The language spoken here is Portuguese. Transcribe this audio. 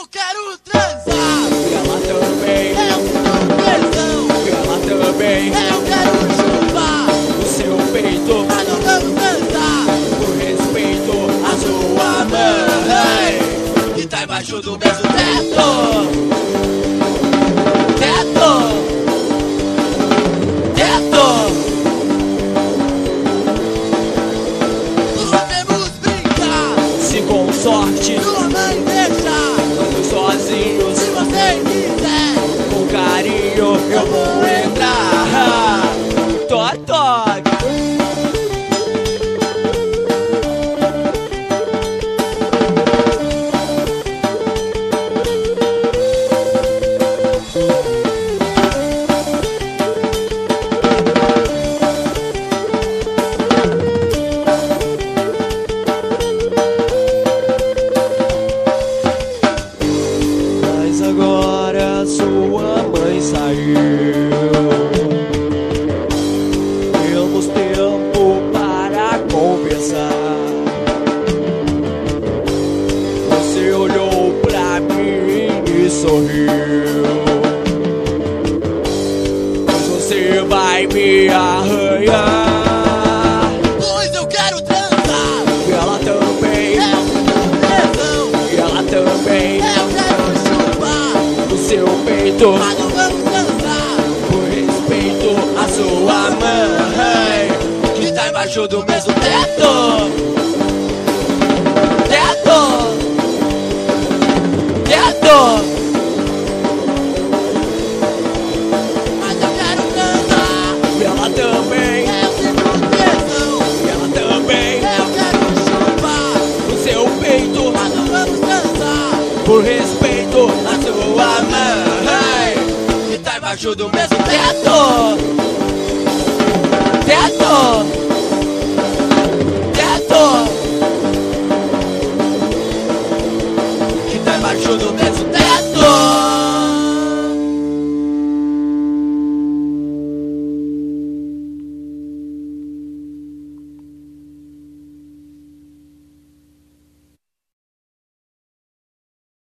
quero transar. Ela também, Eu sinto tesão. ela também. Eu quero chupar O seu peito, mas não vamos transar. por respeito à sua mãe, Que tá embaixo do mesmo teto. Teto. Teto. Podemos brincar. se com sorte Sua mãe deixa. estamos sozinhos, Se você quiser, com carinho eu vou entrar. Toque. Mas agora sua mãe saiu. Temos tempo para conversar. Você olhou pra mim e sorriu. Mas você vai me arranhar. pois eu quero transar. E ela também, Eu sinto tesão. e ela também. Eu quero chupar O seu peito, mas não vamos transar. por respeito à sua mãe, Que tá embaixo do mesmo teto. Teto. Teto. Mas eu quero transar. E ela também, Eu sinto tesão. e ela também. Eu quero chupar O seu peito, mas não vamos transar. por respeito à sua mãe, Que tá embaixo do mesmo teto. teto, Teto. Que tá embaixo do mesmo teto.